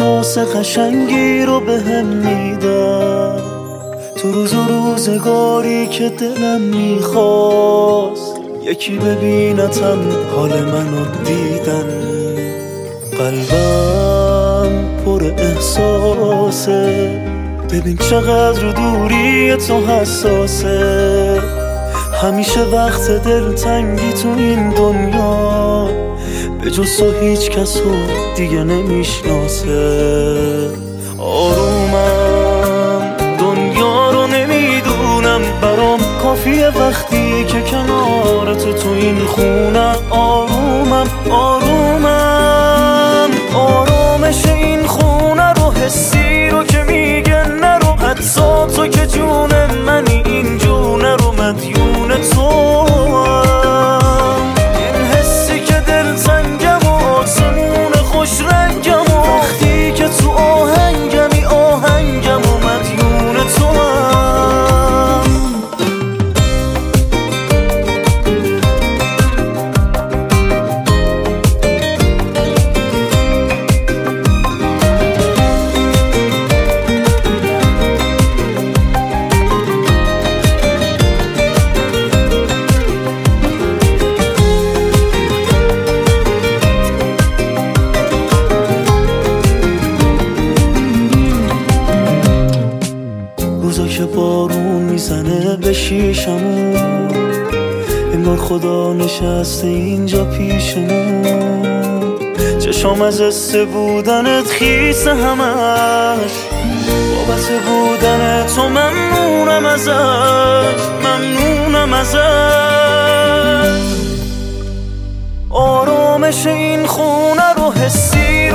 احساس قشنگی رو بهم میداد تو روز و روزگاری که دلم میخواست یکی ببینتم حال منو دیدن. قلبم پر احساسه، ببین چقدر دوری تو حساسه. همیشه وقت دلتنگی تو این دنیا به جز تو هیچ کسو دیگه نمیشناسه. آرومم دنیا رو نمیدونم، برام کافیه وقتی که کنار تو این خونم. آرومم آرامش این خونه رو، حسی رو که میگه نرو، حتی تو که جون منی این جونه رو مدیون تو. این حسی که دلتنگم و آسمون خوش رنگم و وقتی که تو آهنگمی آهنگم و مدیون تو هم. روزا که بارون میزنه به شیشمون، انگار خدا نشسته اینجا پیشمون. چشام از حس بودنت خیسه همش، بابت بودن تو ممنونم ازش. آرامش این خونه رو، حسی